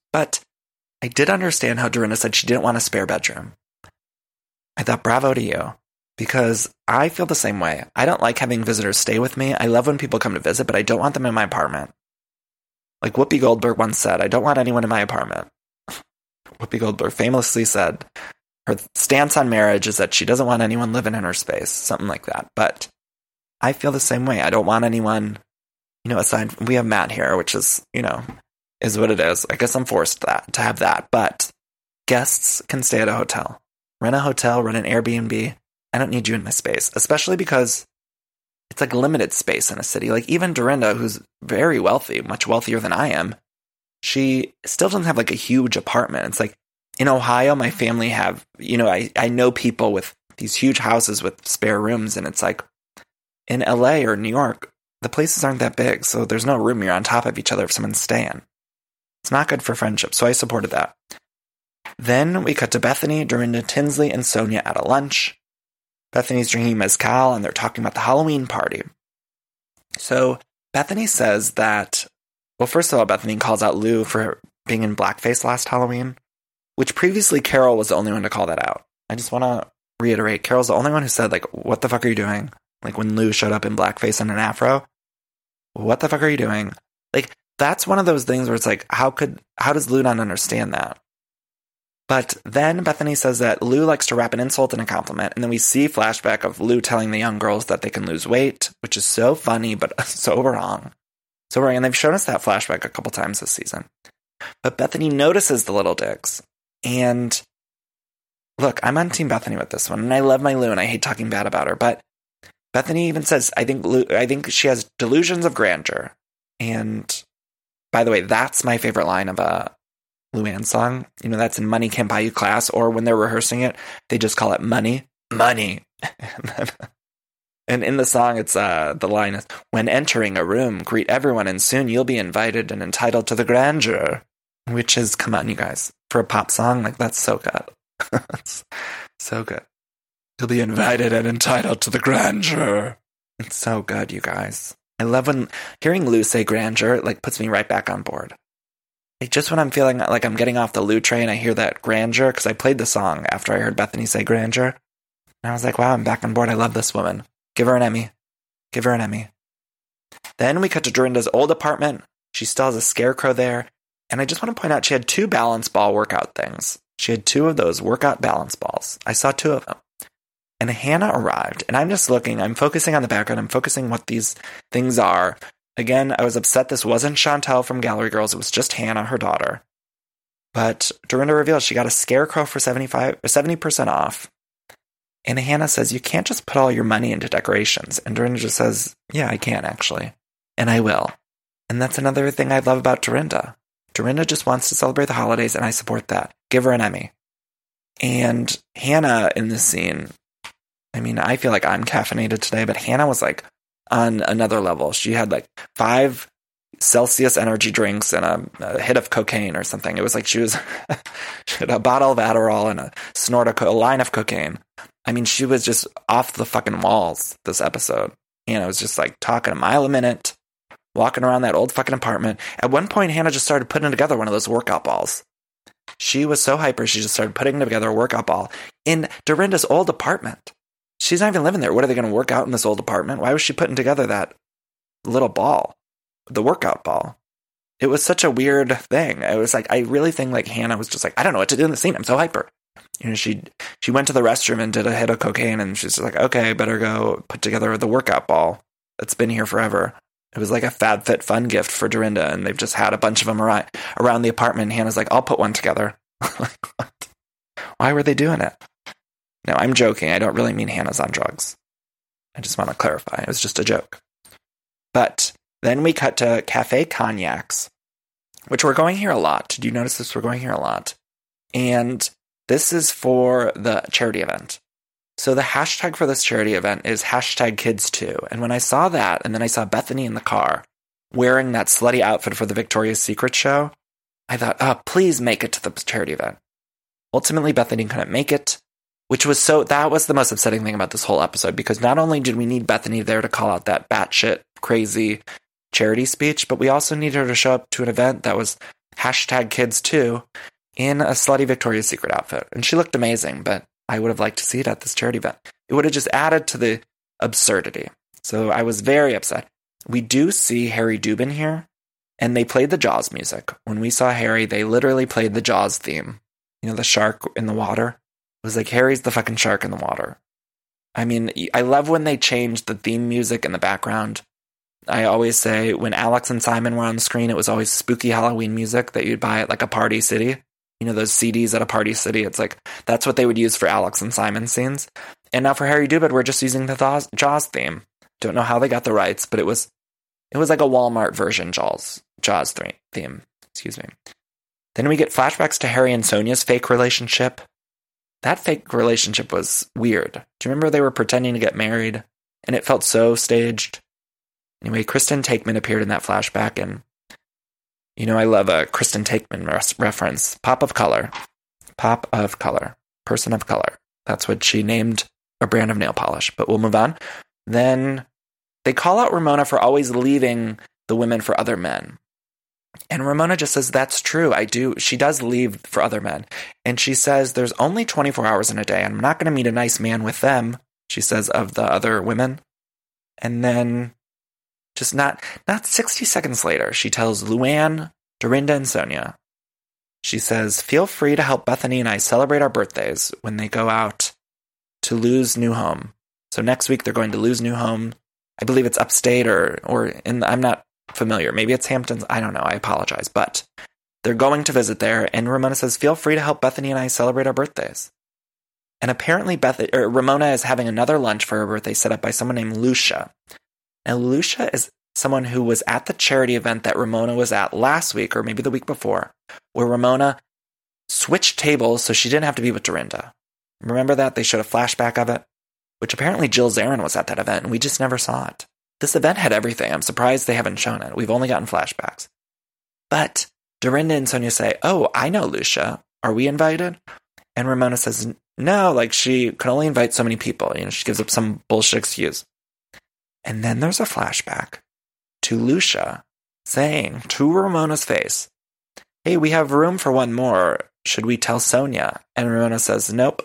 But I did understand how Dorinda said she didn't want a spare bedroom. I thought, bravo to you. Because I feel the same way. I don't like having visitors stay with me. I love when people come to visit, but I don't want them in my apartment. Like Whoopi Goldberg once said, I don't want anyone in my apartment. Whoopi Goldberg famously said her stance on marriage is that she doesn't want anyone living in her space, something like that. But I feel the same way. I don't want anyone, you know, aside from, we have Matt here, which is, you know, is what it is. I guess I'm forced that to have that. But guests can stay at a hotel. Rent a hotel, rent an Airbnb. I don't need you in my space, especially because it's like limited space in a city. Like even Dorinda, who's very wealthy, much wealthier than I am, she still doesn't have like a huge apartment. It's like in Ohio, my family have, you know, I, I know people with these huge houses with spare rooms, and it's like in L A or New York, the places aren't that big, so there's no room. You're on top of each other if someone's staying. It's not good for friendship, so I supported that. Then we cut to Bethany, Dorinda, Tinsley, and Sonia at a lunch. Bethany's drinking mezcal, and they're talking about the Halloween party. So Bethany says that, well, first of all, Bethany calls out Lou for being in blackface last Halloween, which previously Carol was the only one to call that out. I just want to reiterate, Carol's the only one who said, like, what the fuck are you doing? Like, when Lou showed up in blackface and an afro, what the fuck are you doing? Like, that's one of those things where it's like, how could, how does Lou not understand that? But then Bethany says that Lou likes to wrap an insult in a compliment, and then we see flashback of Lou telling the young girls that they can lose weight, which is so funny, but so wrong. So wrong, and they've shown us that flashback a couple times this season. But Bethany notices the little digs, and look, I'm on Team Bethany with this one, and I love my Lou, and I hate talking bad about her, but Bethany even says, I think Lou, I think she has delusions of grandeur, and by the way, that's my favorite line of a Luann song. You know, that's in Money Can't Buy You class, or when they're rehearsing it, they just call it money, money. and, then, and in the song, it's uh, the line is, when entering a room, greet everyone, and soon you'll be invited and entitled to the grandeur. Which is, come on, you guys, for a pop song, like, that's so good. It's so good. You'll be invited and entitled to the grandeur. It's so good, you guys. I love when hearing Lou say grandeur, like, puts me right back on board. Like, just when I'm feeling like I'm getting off the Lou train, I hear that grandeur, because I played the song after I heard Bethany say grandeur. And I was like, wow, I'm back on board. I love this woman. Give her an Emmy. Give her an Emmy. Then we cut to Dorinda's old apartment. She still has a scarecrow there. And I just want to point out she had two balance ball workout things. She had two of those workout balance balls. I saw two of them. And Hannah arrived. And I'm just looking. I'm focusing on the background. I'm focusing what these things are. Again, I was upset this wasn't Chantel from Gallery Girls. It was just Hannah, her daughter. But Dorinda reveals she got a scarecrow for seventy-five, seventy percent off. And Hannah says, you can't just put all your money into decorations. And Dorinda just says, yeah, I can actually. And I will. And that's another thing I love about Dorinda. Dorinda just wants to celebrate the holidays, and I support that. Give her an Emmy. And Hannah in this scene, I mean, I feel like I'm caffeinated today, but Hannah was like on another level. She had like five Celsius energy drinks and a, a hit of cocaine or something. It was like she was she had a bottle of Adderall and a snort of co- a line of cocaine. I mean, she was just off the fucking walls this episode. Hannah was just like talking a mile a minute, walking around that old fucking apartment. At one point, Hannah just started putting together one of those workout balls. She was so hyper, she just started putting together a workout ball in Dorinda's old apartment. She's not even living there. What are they going to work out in this old apartment? Why was she putting together that little ball, the workout ball? It was such a weird thing. It was like, I really think like Hannah was just like, I don't know what to do in the scene. I'm so hyper. You know, she she went to the restroom and did a hit of cocaine, and she's just like, okay, better go put together the workout ball that's been here forever. It was like a FabFitFun gift for Dorinda, and they've just had a bunch of them around, around the apartment. And Hannah's like, I'll put one together. Like, what? Why were they doing it? No, I'm joking. I don't really mean Hannah's on drugs. I just want to clarify. It was just a joke. But then we cut to Cafe Cognacs, which we're going here a lot. Did you notice this? We're going here a lot. And this is for the charity event. So the hashtag for this charity event is hashtag kids too. And when I saw that, and then I saw Bethany in the car wearing that slutty outfit for the Victoria's Secret show, I thought, oh, please make it to the charity event. Ultimately, Bethany couldn't make it, which was so, that was the most upsetting thing about this whole episode, because not only did we need Bethany there to call out that batshit crazy charity speech, but we also needed her to show up to an event that was hashtag kids too, in a slutty Victoria's Secret outfit. And she looked amazing, but I would have liked to see it at this charity event. It would have just added to the absurdity. So I was very upset. We do see Harry Dubin here, and they played the Jaws music. When we saw Harry, they literally played the Jaws theme. You know, the shark in the water? It was like, Harry's the fucking shark in the water. I mean, I love when they changed the theme music in the background. I always say when Alex and Simon were on the screen, it was always spooky Halloween music that you'd buy at like a Party City. You know, those C Ds at a Party City. It's like, that's what they would use for Alex and Simon scenes. And now for Harry Dubin, we're just using the Jaws theme. Don't know how they got the rights, but it was it was like a Walmart version Jaws, Jaws theme. Excuse me. Then we get flashbacks to Harry and Sonia's fake relationship. That fake relationship was weird. Do you remember they were pretending to get married? And it felt so staged. Anyway, Kristen Takeman appeared in that flashback, and you know I love a Kristen Takeman res- reference. Pop of color. Pop of color. Person of color. That's what she named a brand of nail polish. But we'll move on. Then they call out Ramona for always leaving the women for other men. And Ramona just says, that's true, I do. She does leave for other men. And she says, there's only twenty-four hours in a day, and I'm not going to meet a nice man with them, she says, of the other women. And then, just not not sixty seconds later, she tells Luann, Dorinda, and Sonia, she says, feel free to help Bethany and I celebrate our birthdays when they go out to Lou's new home. So next week, they're going to Lou's new home. I believe it's upstate or, or in the, I'm not familiar. Maybe it's Hamptons. I don't know. I apologize. But they're going to visit there. And Ramona says, feel free to help Bethany and I celebrate our birthdays. And apparently Beth, or Ramona is having another lunch for her birthday set up by someone named Lucia. Now, Lucia is someone who was at the charity event that Ramona was at last week, or maybe the week before, where Ramona switched tables so she didn't have to be with Dorinda. Remember that? They showed a flashback of it, which apparently Jill Zarin was at that event, and we just never saw it. This event had everything. I'm surprised they haven't shown it. We've only gotten flashbacks. But Dorinda and Sonia say, oh, I know Lucia. Are we invited? And Ramona says, no, like she could only invite so many people. You know, she gives up some bullshit excuse. And then there's a flashback to Lucia saying to Ramona's face, hey, we have room for one more. Should we tell Sonia? And Ramona says, nope.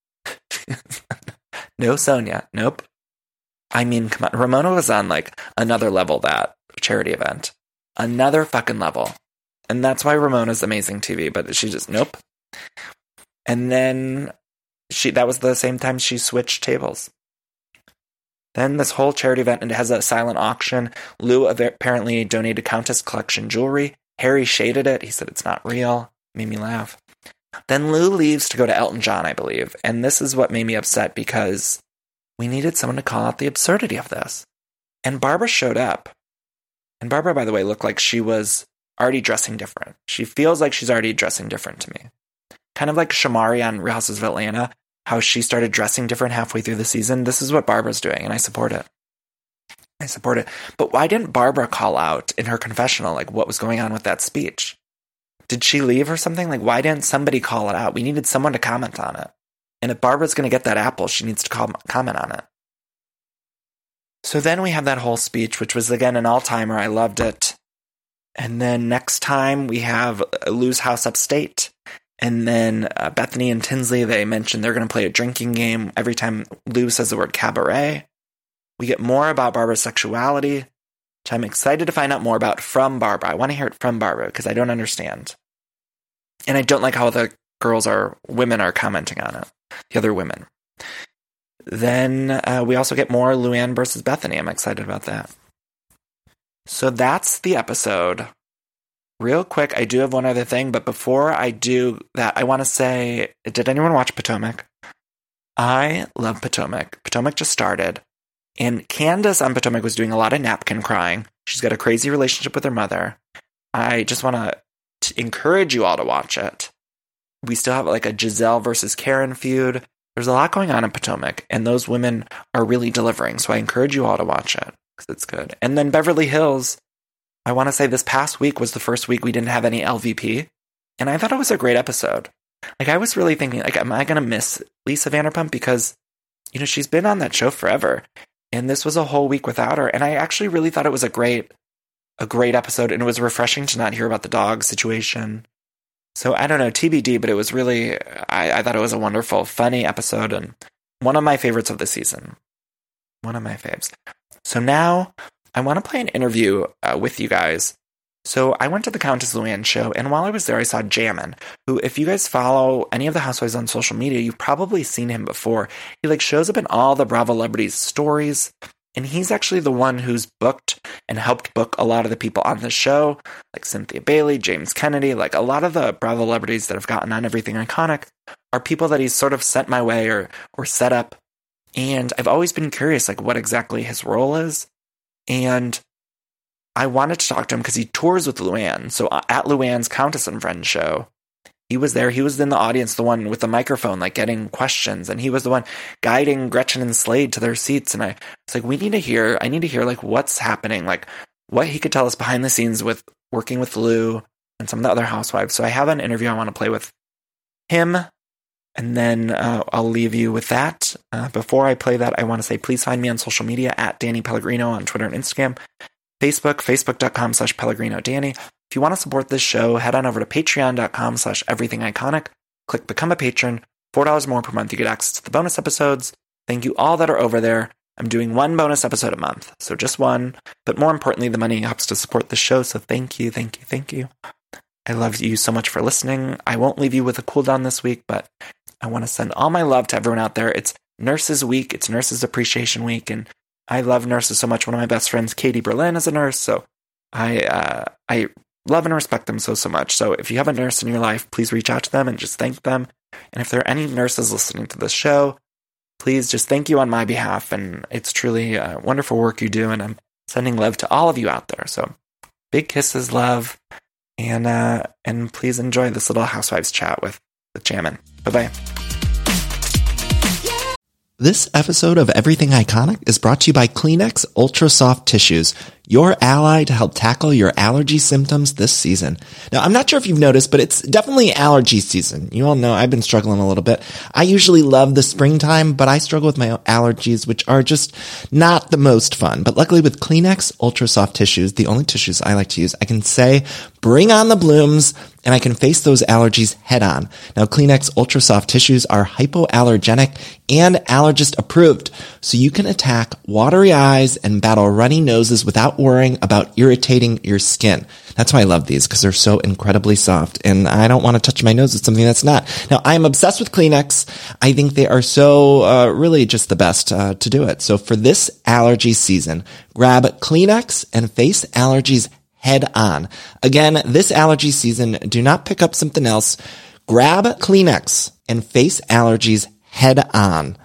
No, Sonia. Nope. I mean, come on. Ramona was on like another level that charity event. Another fucking level. And that's why Ramona's amazing T V, but she just, nope. And then she, that was the same time she switched tables. Then this whole charity event, and it has a silent auction. Lou apparently donated Countess Collection jewelry. Harry shaded it. He said it's not real. Made me laugh. Then Lou leaves to go to Elton John, I believe. And this is what made me upset because we needed someone to call out the absurdity of this. And Barbara showed up. And Barbara, by the way, looked like she was already dressing different. She feels like she's already dressing different to me. Kind of like Shamari on Real Houses of Atlanta, how she started dressing different halfway through the season. This is what Barbara's doing, and I support it. I support it. But why didn't Barbara call out in her confessional, like, what was going on with that speech? Did she leave or something? Like, why didn't somebody call it out? We needed someone to comment on it. And if Barbara's going to get that apple, she needs to call, comment on it. So then we have that whole speech, which was, again, an all-timer. I loved it. And then next time we have Lou's house upstate. And then uh, Bethany and Tinsley, they mentioned they're going to play a drinking game every time Lou says the word cabaret. We get more about Barbara's sexuality, which I'm excited to find out more about from Barbara. I want to hear it from Barbara because I don't understand. And I don't like how the girls are, women are commenting on it. The other women. Then uh, we also get more Luann versus Bethany. I'm excited about that. So that's the episode. Real quick, I do have one other thing, but before I do that, I want to say, did anyone watch Potomac? I love Potomac. Potomac just started, and Candace on Potomac was doing a lot of napkin crying. She's got a crazy relationship with her mother. I just want to encourage you all to watch it. We still have like a Giselle versus Karen feud. There's a lot going on in Potomac, and those women are really delivering, so I encourage you all to watch it, because it's good. And then Beverly Hills, I want to say this past week was the first week we didn't have any L V P, and I thought it was a great episode. Like, I was really thinking, like, am I going to miss Lisa Vanderpump? Because, you know, she's been on that show forever, and this was a whole week without her, and I actually really thought it was a great a great episode, and it was refreshing to not hear about the dog situation. So I don't know, T B D, but it was really, I, I thought it was a wonderful, funny episode, and one of my favorites of the season. One of my faves. So now I want to play an interview uh, with you guys. So I went to the Countess Luann show, and while I was there, I saw Jammin, who, if you guys follow any of the housewives on social media, you've probably seen him before. He like shows up in all the Bravo celebrities' stories, and he's actually the one who's booked and helped book a lot of the people on the show, like Cynthia Bailey, James Kennedy, like a lot of the Bravo celebrities that have gotten on Everything Iconic are people that he's sort of sent my way or or set up. And I've always been curious, like, what exactly his role is. And I wanted to talk to him because he tours with Luann. So at Luann's Countess and Friends show, he was there. He was in the audience, the one with the microphone, like getting questions. And he was the one guiding Gretchen and Slade to their seats. And I was like, we need to hear, I need to hear like what's happening, like what he could tell us behind the scenes with working with Lou and some of the other housewives. So I have an interview I want to play with him. And then uh, I'll leave you with that. Uh, before I play that, I want to say, please find me on social media at Danny Pellegrino on Twitter and Instagram. Facebook, facebook.com slash Pellegrino Danny. If you want to support this show, head on over to patreon.com slash everything iconic. Click become a patron. four dollars more per month. You get access to the bonus episodes. Thank you all that are over there. I'm doing one bonus episode a month, so just one. But more importantly, the money helps to support the show, so thank you, thank you, thank you. I love you so much for listening. I won't leave you with a cool down this week, but I want to send all my love to everyone out there. It's Nurses Week. It's Nurses Appreciation Week, and I love nurses so much. One of my best friends, Katie Berlin, is a nurse, so I uh, I love and respect them so, so much. So if you have a nurse in your life, please reach out to them and just thank them. And if there are any nurses listening to this show, please just thank you on my behalf. And it's truly uh, wonderful work you do, and I'm sending love to all of you out there. So big kisses, love, and uh, and please enjoy this little Housewives chat with, with Jammin. Bye-bye. This episode of Everything Iconic is brought to you by Kleenex Ultra Soft Tissues, your ally to help tackle your allergy symptoms this season. Now, I'm not sure if you've noticed, but it's definitely allergy season. You all know I've been struggling a little bit. I usually love the springtime, but I struggle with my allergies, which are just not the most fun. But luckily with Kleenex Ultra Soft Tissues, the only tissues I like to use, I can say, bring on the blooms, and I can face those allergies head on. Now, Kleenex Ultra Soft Tissues are hypoallergenic and allergist approved, so you can attack watery eyes and battle runny noses without worrying about irritating your skin. That's why I love these, because they're so incredibly soft, and I don't want to touch my nose with something that's not. Now, I am obsessed with Kleenex. I think they are so uh, really just the best uh, to do it. So for this allergy season, grab Kleenex and face allergies head on. Again, this allergy season, do not pick up something else. Grab Kleenex and face allergies head on.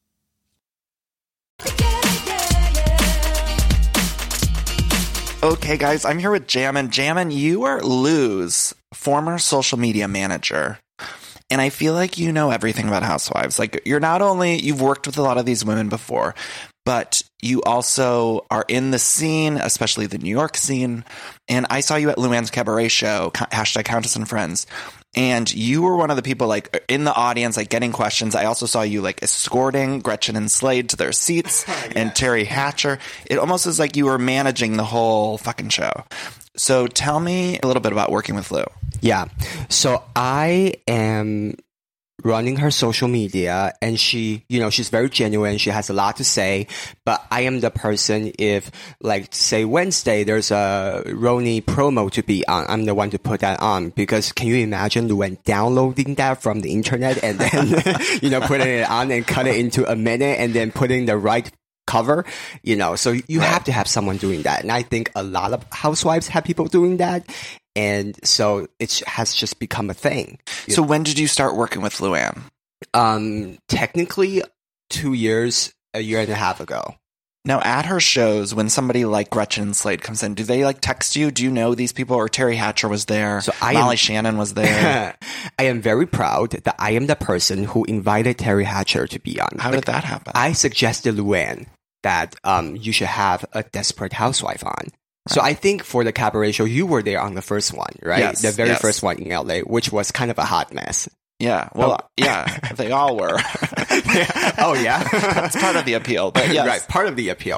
Okay, guys, I'm here with Jammin. Jammin, you are Lou's former social media manager. And I feel like you know everything about Housewives. Like, you're not only, you've worked with a lot of these women before, but you also are in the scene, especially the New York scene. And I saw you at Luann's Cabaret show, hashtag Countess and Friends. And you were one of the people, like, in the audience, like, getting questions. I also saw you, like, escorting Gretchen and Slade to their seats, yes. And Terry Hatcher. It almost is like you were managing the whole fucking show. So tell me a little bit about working with Lou. Yeah. So I am running her social media, and she, you know, she's very genuine. She has a lot to say, but I am the person, if, like, say Wednesday, there's a Roni promo to be on, I'm the one to put that on, because can you imagine Luann downloading that from the internet and then, you know, putting it on and cut it into a minute and then putting the right cover, you know, so you have to have someone doing that. And I think a lot of housewives have people doing that. And so it has just become a thing. So when did you start working with Luann? Um, technically two years, a year and a half ago. Now, at her shows, when somebody like Gretchen and Slade comes in, do they like text you? Do you know these people? Or Terry Hatcher was there. So I Molly am, Shannon was there. I am very proud that I am the person who invited Terry Hatcher to be on. How like, did that happen? I suggested Luann that um you should have a Desperate Housewife on. So I think for the Cabaret show, you were there on the first one, right? Yes, the very yes. first one in L A, which was kind of a hot mess. Yeah, well, oh. yeah, they all were. yeah. Oh, yeah? That's part of the appeal. But yes. Right, part of the appeal.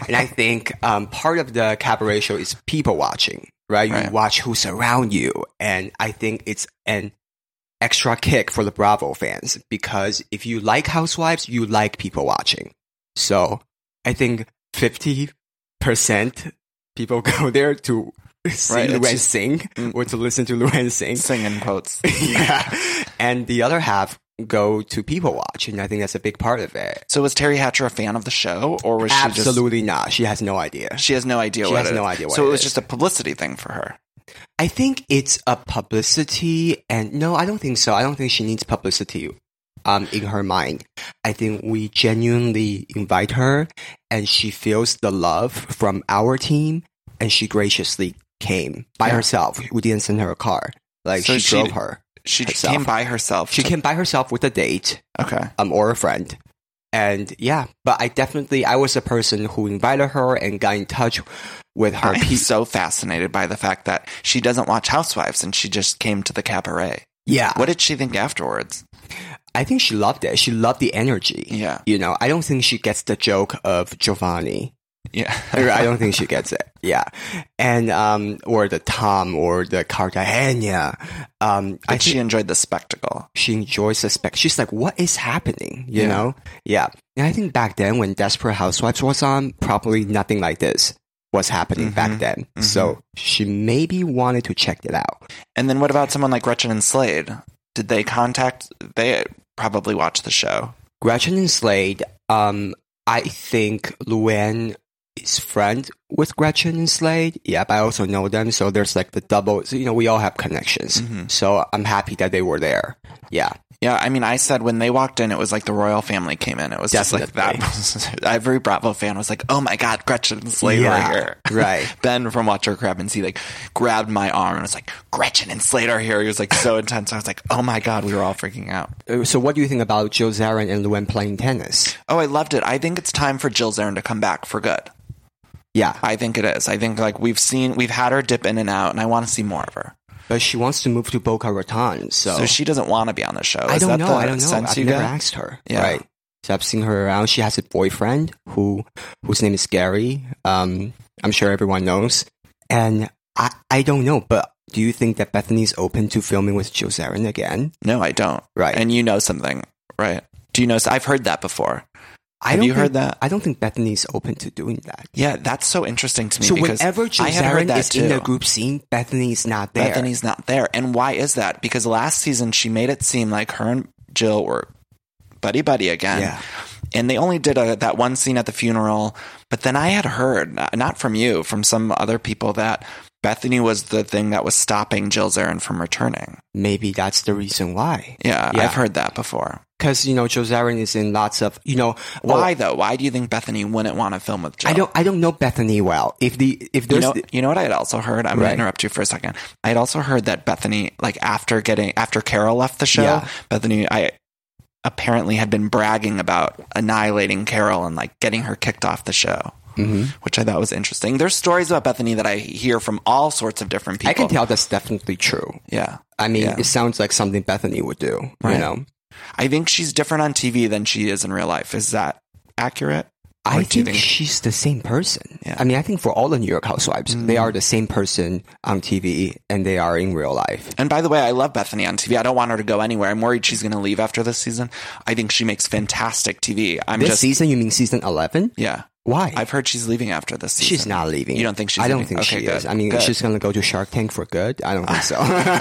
And I think um, part of the cabaret show is people watching, right? You Right. watch who's around you. And I think it's an extra kick for the Bravo fans because if you like Housewives, you like people watching. So I think fifty percent people go there to see Right, it's Luann just- sing or to listen to Luann sing. Sing in quotes. Yeah. And the other half go to people watch. And I think that's a big part of it. So was Terry Hatcher a fan of the show, or was she just? Absolutely not. She has no idea. She has no idea She what has it no is. idea what so it it was is. just a publicity thing for her. I think it's a publicity, and no, I don't think so. I don't think she needs publicity um, in her mind. I think we genuinely invite her, and she feels the love from our team, and she graciously came by Yeah. herself. We didn't send her a car. Like, So she, she- drove her. She herself. came by herself. She to- came by herself with a date Okay. um, or a friend. And yeah, but I definitely, I was the person who invited her and got in touch with her. I'm pe- so fascinated by the fact that she doesn't watch Housewives and she just came to the cabaret. yeah. What did she think afterwards? I think she loved it. She loved the energy. Yeah. You know, I don't think she gets the joke of Giovanni. Yeah. I don't think she gets it. Yeah. And, um, or the Tom or the Cartagena. Um, I But she think enjoyed the spectacle. she enjoys the spec. She's like, what is happening? You Yeah. know? Yeah. And I think back then when Desperate Housewives was on, probably nothing like this was happening Mhm. back then. Mhm. So she maybe wanted to check it out. And then what about someone like Gretchen and Slade? Did they contact? They probably watched the show. Gretchen and Slade, um, I think Luann is friend with Gretchen and Slade. Yeah, but I also know them, so there's like the double. So, you know, we all have connections. Mhm. So I'm happy that they were there. Yeah, Yeah, I mean, I said when they walked in, it was like the royal family came in. It was just like that. Every Bravo fan was like, "Oh my God, Gretchen and Slade Yeah, are here!" right. Ben from Watch Her Crab and See like grabbed my arm and was like, "Gretchen and Slade are here." He was like so intense. I was like, "Oh my God," we were all freaking out. Uh, So what do you think about Jill Zarin and Luann playing tennis? Oh, I loved it. I think it's time for Jill Zarin to come back for good. Yeah, I think it is. I think like we've seen, we've had her dip in and out, and I want to see more of her. but she wants to move to Boca Raton, so, So she doesn't want to be on the show. I Is don't that know. the I don't know. sense I've you never get? asked her. Yeah. Right. So I've seen her around. She has a boyfriend who whose name is Gary. Um, I'm sure everyone knows. And I, I don't know, but do you think that Bethany's open to filming with Jill Zarin again? No, I don't. Right. And you know something, right? Do you know? I've heard that before. I Have don't you heard think- that? I don't think Bethany's open to doing that. Yeah, that's so interesting to me. So because whenever Jill I had heard Zarin that is too. in the group scene, Bethany's not there. Bethany's not there. And why is that? Because last season she made it seem like her and Jill were buddy buddy again. Yeah. And they only did a, that one scene at the funeral. But then I had heard, not from you, from some other people, that Bethany was the thing that was stopping Jill Zarin from returning. Maybe that's the reason why. Yeah, Yeah. I've heard that before. Because, you know, Jill Zarin is in lots of, you know, Why oh, though? Why do you think Bethany wouldn't want to film with Jill? I don't, I don't know Bethany well. If the, if You there's, know, the- you know what I had also heard? I'm going Right. to interrupt you for a second. I had also heard that Bethany, like after getting, after Carol left the show, Yeah. Bethany, I apparently had been bragging about annihilating Carol and like getting her kicked off the show, Mhm. which I thought was interesting. There's stories about Bethany that I hear from all sorts of different people. I can tell that's definitely true. Yeah. I mean, Yeah. it sounds like something Bethany would do, Right. you know? I think she's different on T V than she is in real life. Is that accurate? I Or do you think, she's the same person. Yeah. I mean, I think for all the New York housewives, Mm. they are the same person on T V and they are in real life. And by the way, I love Bethany on T V. I don't want her to go anywhere. I'm worried she's going to leave after this season. I think she makes fantastic T V. I'm This just season, you mean season eleven? yeah. Why? I've heard she's leaving after this season. She's not leaving. You don't think she's I don't leaving? think Okay, she good. is. I mean, Good. she's going to go to Shark Tank for good? I don't think so.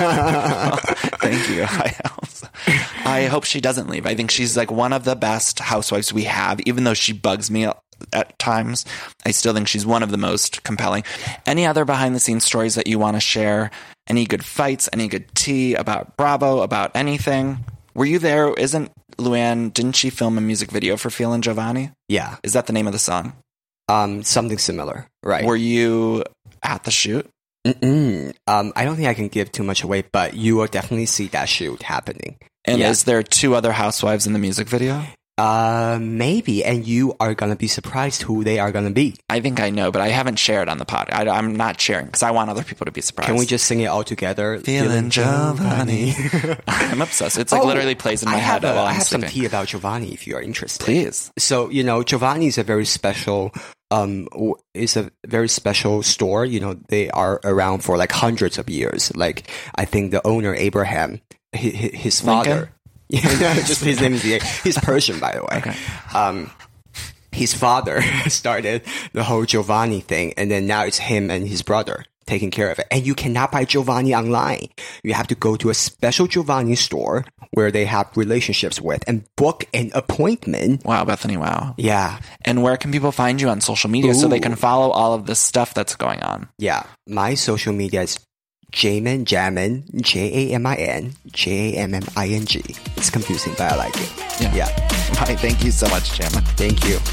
Thank you. I, also, I hope she doesn't leave. I think she's like one of the best housewives we have, even though she bugs me at times. I still think she's one of the most compelling. Any other behind the scenes stories that you want to share? Any good fights? Any good tea about Bravo? About anything? Were you there? Isn't Luann, didn't she film a music video for Feelin' Giovanni? Yeah. Is that the name of the song? Um, something similar. Right. Were you at the shoot? Mm-mm. Um, I don't think I can give too much away, but you will definitely see that shoot happening. And Yeah. is there two other housewives in the music video? Uh, maybe, and you are gonna be surprised who they are gonna be. I think I know, but I haven't shared on the pod. I, I'm not sharing because I want other people to be surprised. Can we just sing it all together? Feelin' Giovanni? I'm obsessed. It's like Oh, literally plays in my I head have, a, while I I'm have some sleeping. tea about Giovanni if you are interested. Please. So, you know, Giovanni is a very special um, w- is a very special store. You know, they are around for like hundreds of years. Like, I think the owner, Abraham, his, his father, yeah, no, just his name is, he's Persian, by the way. Okay. Um, his father started the whole Giovanni thing, and then now it's him and his brother taking care of it. And you cannot buy Giovanni online. You have to go to a special Giovanni store where they have relationships with and book an appointment. Wow, Bethany, wow. Yeah. And where can people find you on social media Ooh. so they can follow all of this stuff that's going on? Yeah. My social media is Jamin, Jamin, J A M I N, J A M M I N G. It's confusing, but I like it. Yeah. Yeah. Hi, thank you so much, Jamin. Thank you.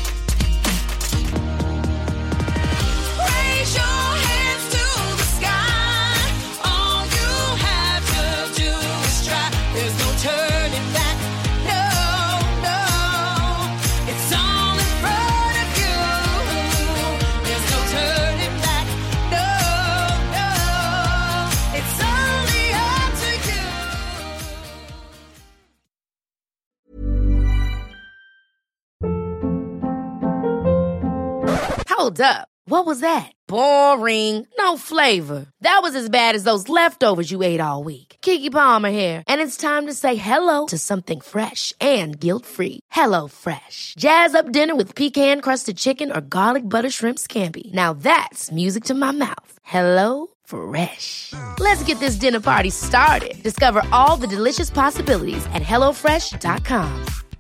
Raise your hands to the sky. All you have to do is try. There's no turning back. No, no. It's all in front of you. There's no turning back. No, no. It's only up to you. Hold up. What was that? Boring. No flavor. That was as bad as those leftovers you ate all week. Keke Palmer here, and it's time to say hello to something fresh and guilt-free. Hello Fresh. Jazz up dinner with pecan-crusted chicken or garlic butter shrimp scampi. Now that's music to my mouth. Hello Fresh. Let's get this dinner party started. Discover all the delicious possibilities at hello fresh dot com.